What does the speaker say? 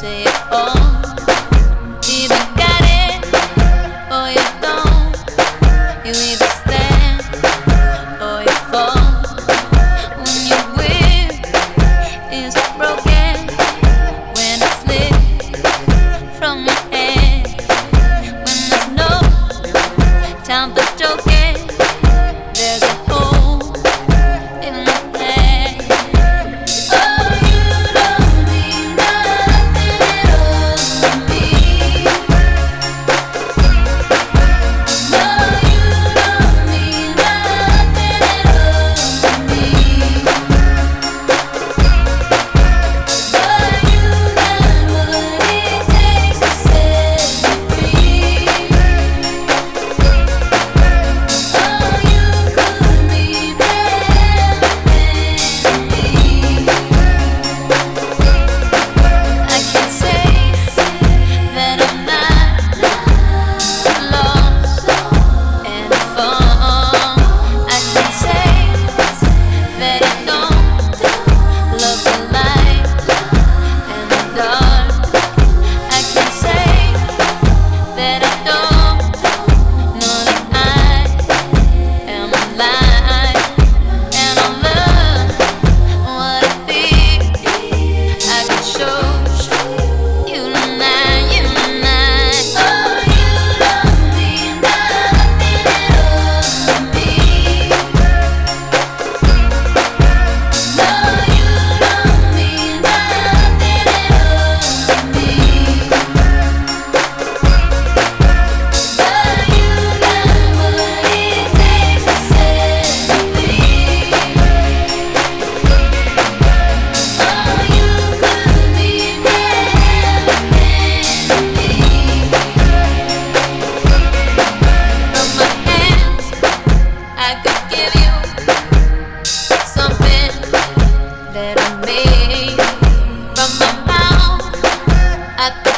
say it all. Either got it or you don't. You either stand or you fall. When your will is broken, when it slips from your hand, when there's no time for joking, there's a hole in the plan. Oh, you don't mean nothing at all to me. No, you don't mean nothing at all to me. But you got what it takes to set me free. Oh, you could mean everything to me. I can say that I'm not lost and found. I can say that I don't love the light and the dark. I can say that I don't know that I am alive, and I love what I feel. I can show you tonight, you tonight. Oh, you don't mean nothing at all to me. No, you don't mean nothing at all to me. But you got what it takes to set me free. Oh, you could mean everything to me. From my hands, I could give you something that I made. From my mouth, I could